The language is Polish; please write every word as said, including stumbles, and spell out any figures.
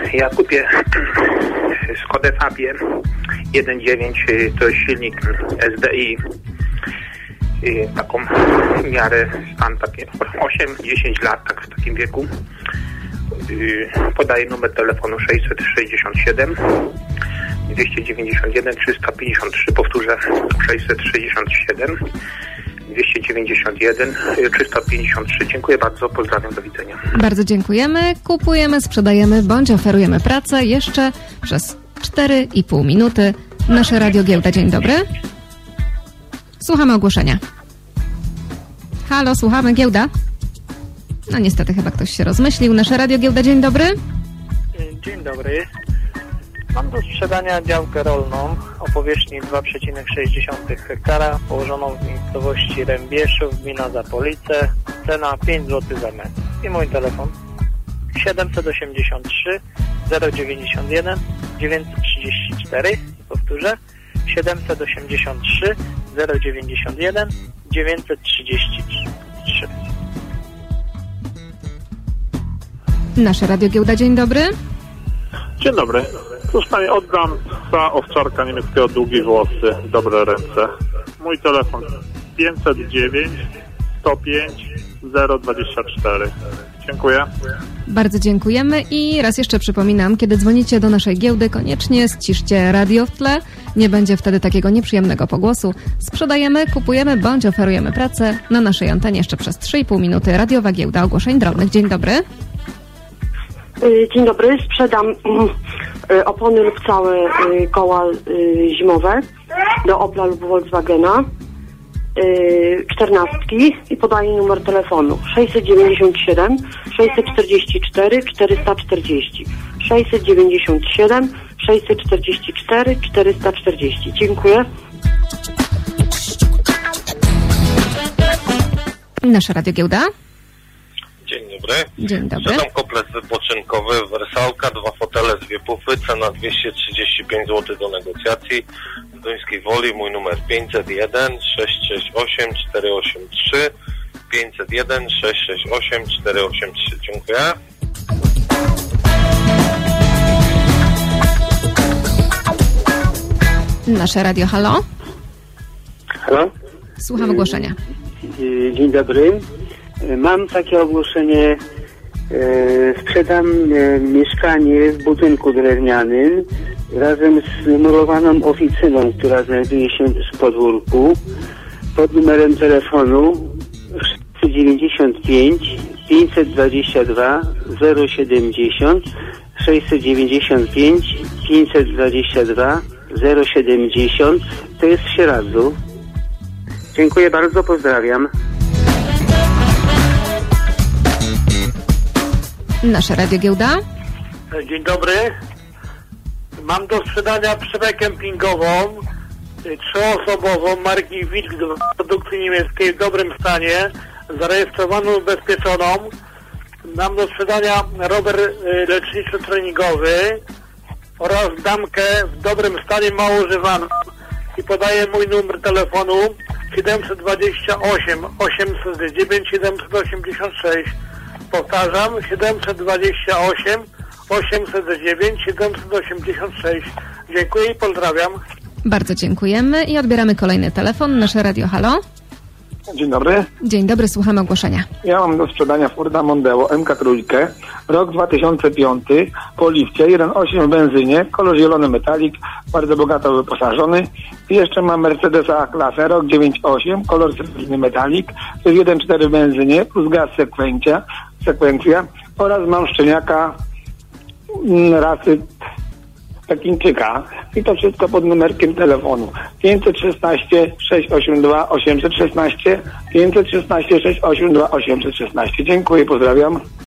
Ja kupię Skodę Fabię jeden dziewięć, to jest silnik S D I, taką w miarę stan taki osiem dziesięć lat, tak w takim wieku. Podaję numer telefonu sześćset sześćdziesiąt siedem dwieście dziewięćdziesiąt jeden trzysta pięćdziesiąt trzy, powtórzę sześćset sześćdziesiąt siedem dwieście dziewięćdziesiąt jeden trzysta pięćdziesiąt trzy. Dziękuję bardzo, pozdrawiam, do widzenia. Bardzo dziękujemy. Kupujemy, sprzedajemy bądź oferujemy pracę jeszcze przez cztery i pół minuty. Nasze Radio Giełda, dzień dobry. Słuchamy ogłoszenia. Halo, słuchamy, Giełda. No niestety chyba ktoś się rozmyślił. Nasze Radio Giełda, dzień dobry. Dzień dobry. Mam do sprzedania działkę rolną o powierzchni dwa przecinek sześć hektara, położoną w miejscowości Rębieszów, gmina Zapolice. Cena pięć złotych za metr. I mój telefon siedemset osiemdziesiąt trzy zero dziewięćdziesiąt jeden dziewięćset trzydzieści cztery. Powtórzę siedemset osiemdziesiąt trzy zero dziewięćdziesiąt jeden dziewięćset trzydzieści trzy. Nasze Radio Giełda, dzień dobry. Dzień dobry. Proszę Pani, oddam psa owczarka niemieckiego długie włosy, dobre ręce. Mój telefon pięćset dziewięć sto pięć zero dwadzieścia cztery. Dziękuję. Bardzo dziękujemy i raz jeszcze przypominam, kiedy dzwonicie do naszej giełdy, koniecznie ściszcie radio w tle. Nie będzie wtedy takiego nieprzyjemnego pogłosu. Sprzedajemy, kupujemy bądź oferujemy pracę na naszej antenie jeszcze przez trzy i pół minuty. Radiowa Giełda Ogłoszeń Drobnych. Dzień dobry. Dzień dobry. Sprzedam opony lub całe koła zimowe do Opla lub Volkswagena. Czternastki i podaję numer telefonu sześćset dziewięćdziesiąt siedem sześćset czterdzieści cztery czterysta czterdzieści sześćset dziewięćdziesiąt siedem sześćset czterdzieści cztery czterysta czterdzieści. Dziękuję. Nasza Radio Giełda. Dzień dobry. Dzień dobry. Sprzedam kompleks wypoczynkowy, wersalka, dwa fotele, dwie pufy, cena dwieście trzydzieści pięć złotych do negocjacji. Z Duńskiej Woli mój numer pięćset jeden sześć sześć osiem cztery osiem trzy pięćset jeden sześć sześć osiem cztery osiem trzy. Dziękuję. Nasze radio, halo? Halo? Słucham ogłoszenia. Dzień dobry. Mam takie ogłoszenie. Sprzedam mieszkanie w budynku drewnianym razem z murowaną oficyną, która znajduje się w podwórku, pod numerem telefonu sześćset dziewięćdziesiąt pięć pięćset dwadzieścia dwa zero siedemdziesiąt sześćset dziewięćdziesiąt pięć pięćset dwadzieścia dwa zero siedemdziesiąt. To jest w Sieradzu. Dziękuję bardzo, pozdrawiam. Nasze Radio Giełda. Dzień dobry. Mam do sprzedania przewę kempingową trzyosobową marki Wilk do produkcji niemieckiej w dobrym stanie, zarejestrowaną, ubezpieczoną. Mam do sprzedania rower leczniczo-treningowy oraz damkę w dobrym stanie, mało używaną. I podaję mój numer telefonu siedemset dwadzieścia osiem osiemset dziewięć siedemset osiemdziesiąt sześć. Powtarzam, siedemset dwadzieścia osiem osiemset dziewięć siedemset osiemdziesiąt sześć. Dziękuję i pozdrawiam. Bardzo dziękujemy i odbieramy kolejny telefon. Nasze radio, halo? Dzień dobry. Dzień dobry, słuchamy ogłoszenia. Ja mam do sprzedania Forda Mondeo M K trzy, rok dwa tysiące piąty, po lifcie, jeden przecinek osiem w benzynie, kolor zielony metalik, bardzo bogato wyposażony. I jeszcze mam Mercedesa A-klasę, rok dziewięć przecinek osiem, kolor srebrny metalik, to jest jeden przecinek cztery w benzynie, plus gaz sekwencja, sekwencja oraz mam szczeniaka rasy Pekińczyka. I to wszystko pod numerkiem telefonu pięćset szesnaście sześć osiem dwa osiemset szesnaście pięćset szesnaście sześć osiem dwa osiemset szesnaście. Dziękuję, pozdrawiam.